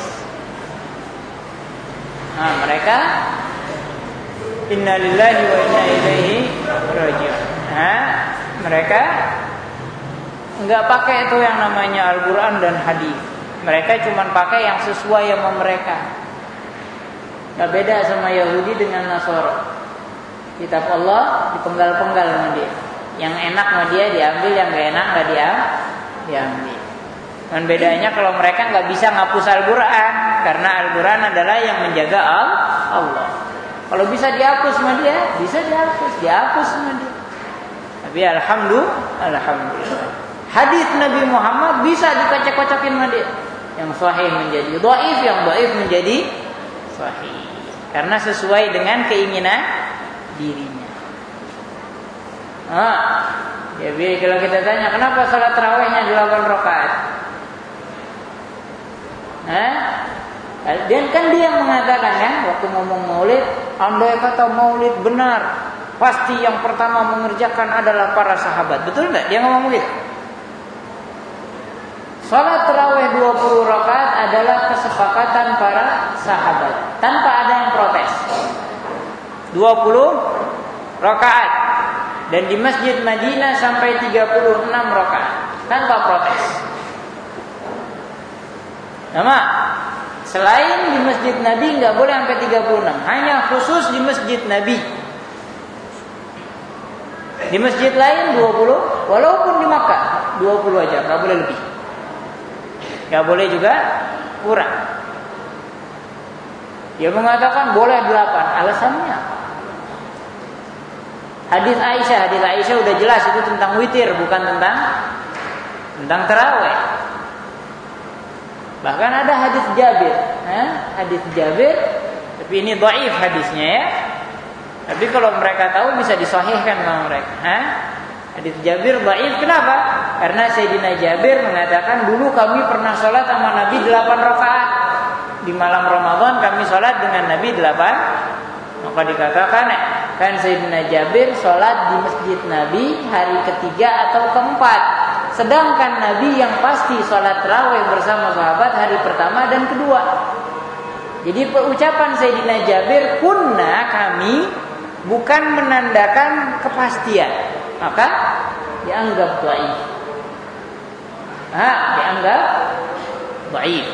Mereka innalillahi wa inna ilaihi raji'un. Mereka enggak pakai itu yang namanya Al-Qur'an dan hadis. Mereka cuma pakai yang sesuai sama mereka. Enggak beda sama Yahudi dengan Nasara. Kitab Allah dipenggal-penggal sama dia. Yang enak sama dia diambil, yang enggak enak enggak diambil. Dan bedanya kalau mereka enggak bisa ngapus Al-Qur'an, karena Al-Qur'an adalah yang menjaga Allah. Kalau bisa dihapus sama dia, bisa dihapus sama dia. Tapi alhamdulillah hadis Nabi Muhammad bisa dikocok-kocokin sama dia. Yang sahih menjadi dhaif, yang dhaif menjadi sahih. Karena sesuai dengan keinginan dirinya. Jadi kalau kita tanya kenapa salat tarawihnya 8 rakaat? Dan kan dia yang mengatakan kan waktu ngomong maulid, andai kata maulid benar, pasti yang pertama mengerjakan adalah para sahabat. Betul enggak? Dia ngomong begitu. Salat tarawih 20 rakaat adalah kesepakatan para sahabat tanpa ada yang protes. 20 rakaat dan di Masjid Madinah sampai 36 rakaat tanpa protes. Nama selain di Masjid Nabi enggak boleh sampai 36, hanya khusus di Masjid Nabi. Di masjid lain 20, walaupun di Makkah 20 aja, enggak boleh lebih. Enggak boleh juga kurang. Dia mengatakan boleh 8, alasannya Hadis Aisyah udah jelas itu tentang witir, bukan tentang tarawih. Bahkan ada hadis Jabir, tapi ini dhaif hadisnya ya. Tapi kalau mereka tahu bisa disahihkan sama mereka. Hadis Jabir dhaif, kenapa? Karena Sayyidina Jabir mengatakan dulu kami pernah sholat sama Nabi 8 rakaat. Di malam Ramadan kami sholat dengan Nabi 8. Maka dikatakan kan Sayyidina Jabir sholat di masjid Nabi hari ketiga atau keempat, sedangkan Nabi yang pasti sholat tarawih bersama sahabat hari pertama dan kedua. Jadi ucapan Sayyidina Jabir, kunna, kami, bukan menandakan kepastian, maka dianggap dhaif. Dianggap dhaif.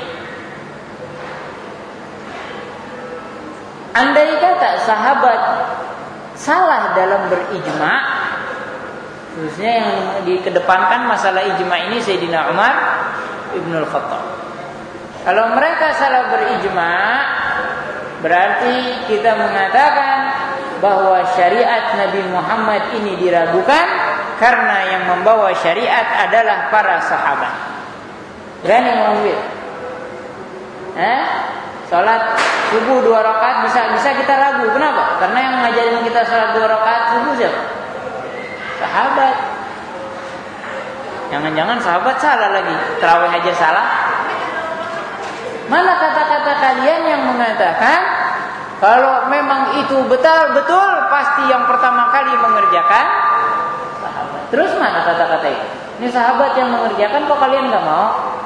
Andai kata sahabat salah dalam berijma, khususnya yang dikedepankan masalah ijma ini Sayyidina Umar Ibnul Khattab. Kalau mereka salah berijma, berarti kita mengatakan bahwa syariat Nabi Muhammad ini diragukan karena yang membawa syariat adalah para sahabat. Berani mengambil? Salat subuh 2 rakaat bisa kita ragu. Kenapa? Karena yang ngajarin kita salat 2 rakaat subuh siapa? Sahabat. Jangan-jangan sahabat salah lagi, tarawih aja salah. Mana kata-kata kalian yang mengatakan kalau memang itu betul pasti yang pertama kali mengerjakan sahabat. Terus mana kata-kata itu? Ini sahabat yang mengerjakan, kok kalian nggak mau?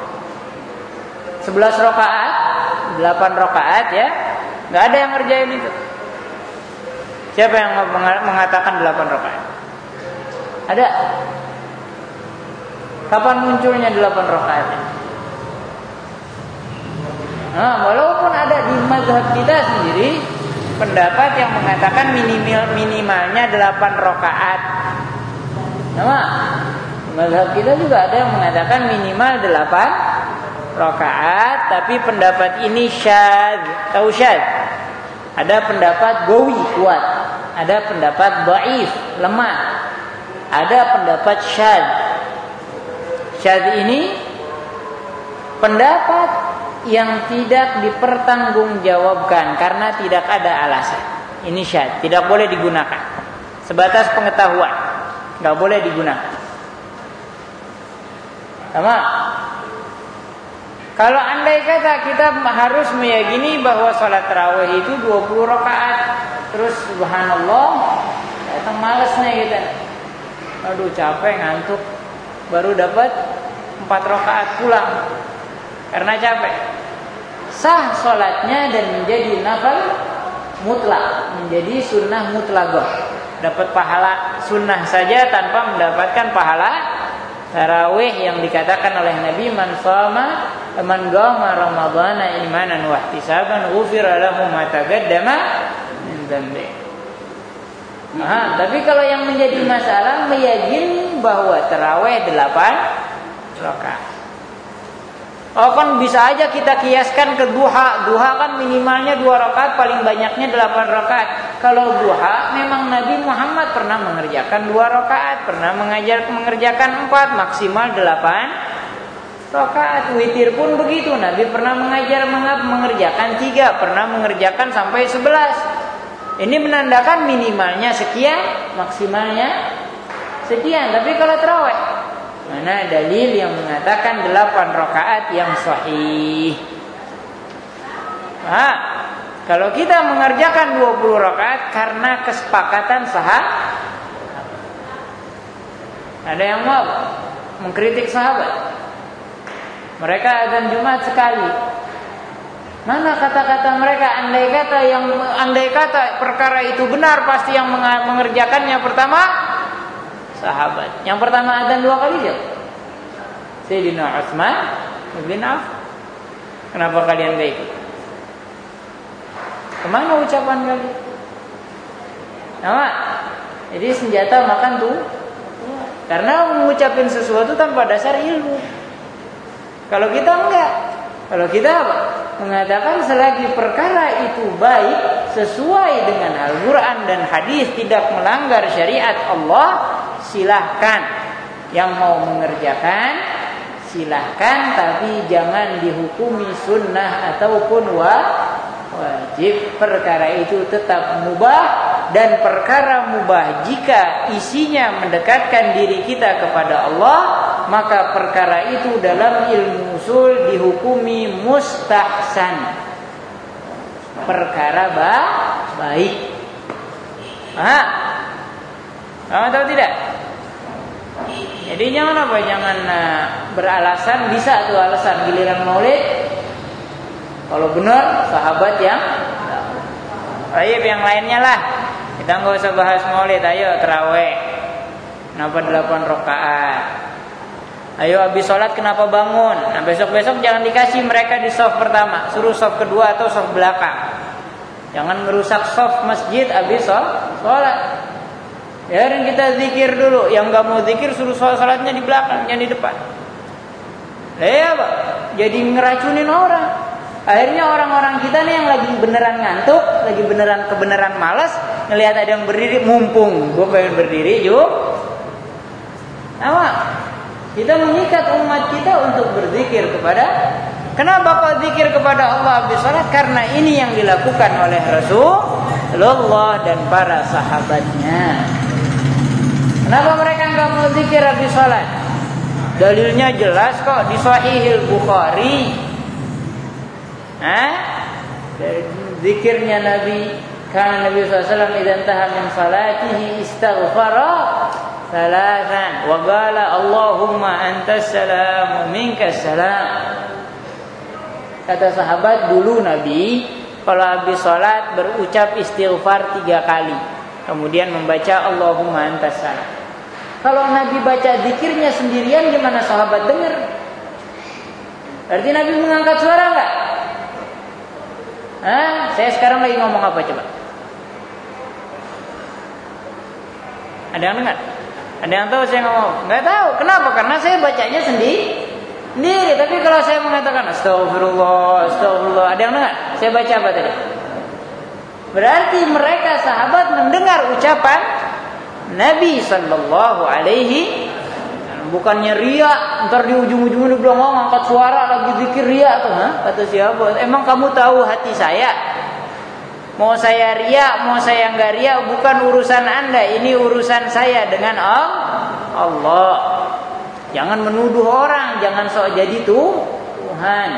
11 rakaat, 8 rakaat ya, nggak ada yang ngerjain itu. Siapa yang mengatakan 8 rakaat? Ada? Kapan munculnya 8 rakaat? Walaupun ada di mazhab kita sendiri pendapat yang mengatakan minimalnya 8 rakaat. Sama, mazhab kita juga ada yang mengatakan minimal 8 rakaat, tapi pendapat ini syadz. Tahu syadz? Ada pendapat qawi, kuat, ada pendapat dhaif, lemah, ada pendapat syadz. Syadz ini pendapat yang tidak dipertanggungjawabkan karena tidak ada alasan. Ini syadz, tidak boleh digunakan. Sebatas pengetahuan, nggak boleh digunakan. Sama. Kalau andai kata kita harus meyakini bahwa salat tarawih itu 20 rakaat, terus subhanallah, datang malesnya kita. Aduh capek, ngantuk, baru dapat 4 rakaat pulang karena capek. Sah salatnya dan menjadi nafil mutlak, menjadi sunnah mutlaqah. Dapat pahala sunnah saja tanpa mendapatkan pahala tarawih yang dikatakan oleh Nabi, man qama ramadhana imanan wa ihtisaban ghufira lahu ma taqaddama min dzambi. Tapi kalau yang menjadi masalah meyakini bahwa tarawih 8 rakaat. Kan bisa aja kita kiaskan ke duha. Duha kan minimalnya 2 rakaat, paling banyaknya 8 rakaat. Kalau duha memang Nabi Muhammad pernah mengerjakan 2 rakaat, pernah mengerjakan 4, maksimal 8 rakaat. Witir pun begitu, Nabi pernah mengerjakan 3, pernah mengerjakan sampai 11. Ini menandakan minimalnya sekian, maksimalnya sekian. Tapi kalau tarawih, mana dalil yang mengatakan 8 rakaat yang sahih? Kalau kita mengerjakan 20 rakaat karena kesepakatan sahabat. Ada yang mau mengkritik sahabat. Mereka azan Jumat sekali. Mana kata-kata mereka? Andai kata perkara itu benar, pasti yang mengerjakannya pertama sahabat. Yang pertama azan 2 kali siapa? Sayyidina Utsman bin Affan. Kenapa kalian gak ikut? Kemana ucapan kalian? Jadi senjata makan tuh. Karena mengucapin sesuatu tanpa dasar ilmu. Kalau kita enggak. Kalau kita apa? Mengatakan selagi perkara itu baik, sesuai dengan Al-Quran dan hadis, tidak melanggar syariat Allah, silahkan. Yang mau mengerjakan silahkan, tapi jangan dihukumi sunnah ataupun wajib. Perkara itu tetap mubah, dan perkara mubah jika isinya mendekatkan diri kita kepada Allah, maka perkara itu dalam ilmu usul dihukumi mustahsan, perkara baik. Kamu tahu tidak? Jadi jangan beralasan, bisa tuh alasan giliran maulid. Kalau benar sahabat yang baik, yang lainnya lah. Kita nggak usah bahas maulid. Ayo tarawih. Kenapa 8 rakaat? Ayo habis sholat kenapa bangun? Nah besok-besok jangan dikasih mereka di saf pertama, suruh saf kedua atau saf belakang. Jangan merusak saf masjid habis sholat. Biarin kita zikir dulu. Yang nggak mau zikir suruh sholatnya di belakang, jangan di depan. Pak, jadi ngeracunin orang. Akhirnya orang-orang kita nih yang lagi beneran ngantuk, lagi kebeneran malas, ngelihat ada yang berdiri, mumpung gue pengen berdiri yuk. Kita mengikat umat kita untuk berzikir kepada. Kenapa kok zikir kepada Allah habis salat? Karena ini yang dilakukan oleh Rasulullah dan para sahabatnya. Kenapa mereka nggak mau zikir habis salat? Dalilnya jelas kok di Sahihil Bukhari. Zikirnya Nabi, karena Nabi SAW idza intaha min salatihi istaghfara salasan wa qala Allahumma antas salam minkas salam. Kata sahabat, dulu Nabi kalau habis salat berucap istighfar 3 kali, kemudian membaca Allahumma antas salam. Kalau Nabi baca zikirnya sendirian gimana sahabat dengar? Berarti Nabi mengangkat suara enggak? Saya sekarang lagi ngomong apa coba? Ada yang dengar? Ada yang tahu saya ngomong? Enggak tahu. Kenapa? Karena saya bacanya sendiri. Tapi kalau saya mengatakan astagfirullah, astagfirullah, ada yang dengar? Saya baca apa tadi? Berarti mereka sahabat mendengar ucapan Nabi sallallahu alaihi, bukannya riya. Ntar di ujung-ujungnya dia bilang ngangkat suara lagi zikir riya tuh, kata siapa? Emang kamu tahu hati saya? Mau saya riya, mau saya enggak riya, bukan urusan Anda, ini urusan saya dengan Allah. Jangan menuduh orang, jangan sok jadi Tuhan.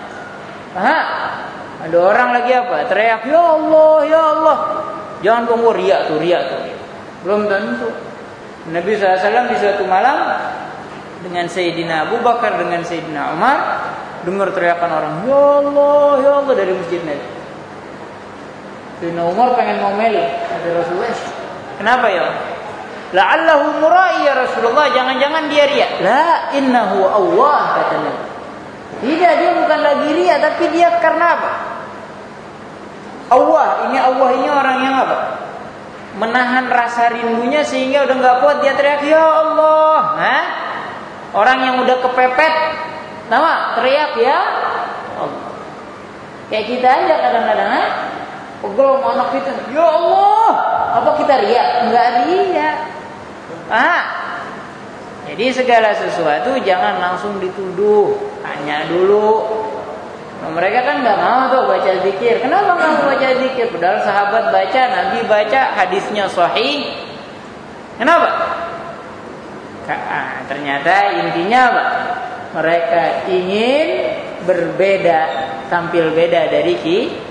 Ada orang lagi apa? Teriak ya Allah, ya Allah. Jangan tunggu riya tuh. Belum tentu. Nabi SAW di suatu malam dengan Sayyidina Abu Bakar dengan Sayyidina Umar dengar teriakan orang ya Allah dari masjid Nabi. Sayyidina Umar pengen ngomeli, kata Rasulullah, kenapa ya? La'allahu mura'i ya Rasulullah, jangan-jangan dia riya. La innahu Allah, kata Nabi. Tidak, dia bukan lagi riya, tapi dia karena apa? Allah ini orang yang apa? Menahan rasa rindunya sehingga udah enggak kuat dia teriak ya Allah. Orang yang udah kepepet teriak ya Allah. Kayak kita aja kadang-kadang pegel sama anak kita, ya Allah. Apa kita riya? Enggak riya. Jadi segala sesuatu jangan langsung dituduh, tanya dulu. Mereka kan nggak mau tuh baca zikir. Kenapa nggak mau baca zikir? Padahal sahabat baca, Nabi baca, hadisnya sahih. Kenapa? Ternyata intinya apa? Mereka ingin berbeda, tampil beda dari kita.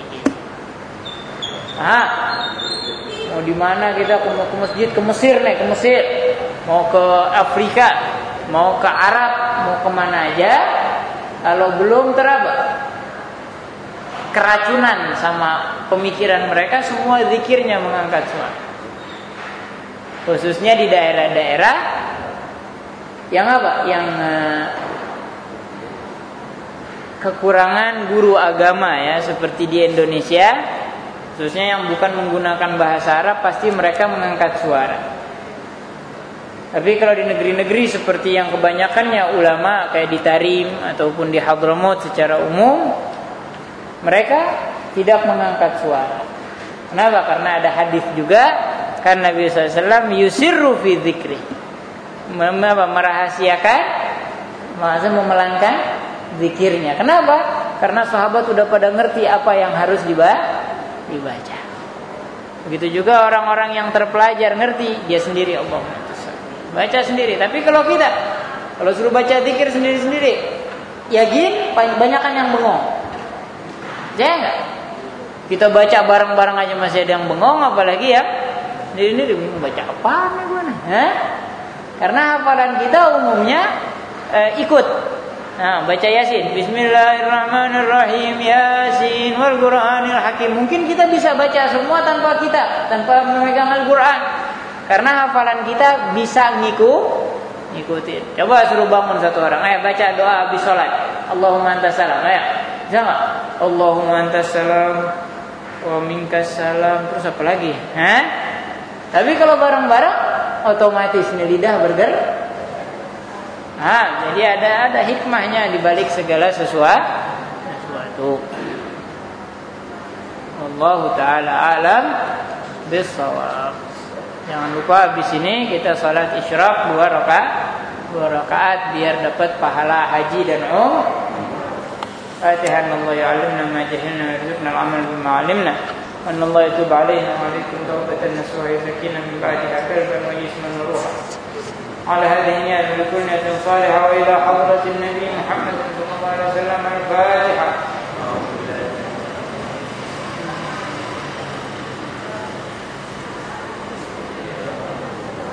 Mau di mana kita mau ke masjid, ke Mesir nih, ke Mesir. Mau ke Afrika, mau ke Arab, mau kemana aja. Kalau belum keracunan sama pemikiran mereka, semua zikirnya mengangkat suara. Khususnya di daerah-daerah yang yang kekurangan guru agama ya, seperti di Indonesia, khususnya yang bukan menggunakan bahasa Arab, pasti mereka mengangkat suara. Tapi kalau di negeri-negeri seperti yang kebanyakannya ulama kayak di Tarim ataupun di Hadramaut secara umum, mereka tidak mengangkat suara. Kenapa? Karena ada hadis juga kan Nabi SAW yusirru fi dzikri, merahasiakan, maksudnya memelangkan zikirnya. Kenapa? Karena sahabat udah pada ngerti apa yang harus dibaca. Begitu juga orang-orang yang terpelajar ngerti, dia sendiri Allah baca sendiri. Tapi kalau suruh baca zikir sendiri-sendiri, yakin banyakan yang bengong. Jangan. Kita baca bareng-bareng aja masih ada yang bengong, apalagi ya Ini bingung baca apa nih gue nih? Karena hafalan kita umumnya ikut. Nah, baca Yasin, Bismillahirrahmanirrahim, Yasin wal Qur'anil Hakim. Mungkin kita bisa baca semua tanpa memegang Al-Qur'an. Karena hafalan kita bisa ngikutin. Coba suruh bangun satu orang, ayo baca doa habis sholat. Allahumma antas salam, ayo. Bisa enggak? Allahumma antas salam wa minkas salam. Terus apa lagi? Tapi kalau bareng-bareng otomatis nih lidah bergerak. Jadi ada hikmahnya di balik segala sesuatu. Wallahu taala alam bissawab. Jangan lupa habis ini kita salat isyraq 2 rakaat biar dapat pahala haji dan Fatihan Allah ya'alimna ma jahilna wa yarzuqna al-amal bima 'alimna. Wa Allah yatub 'alaina wa 'alaikum tawbatan nasuha yazkina min ba'diha qalban wa jisman wa ruha. على هذه النيات بكل نية صالحة وإلى حضرة النبي محمد صلى الله عليه وسلم الفاتحة.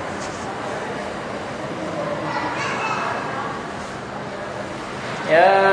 يا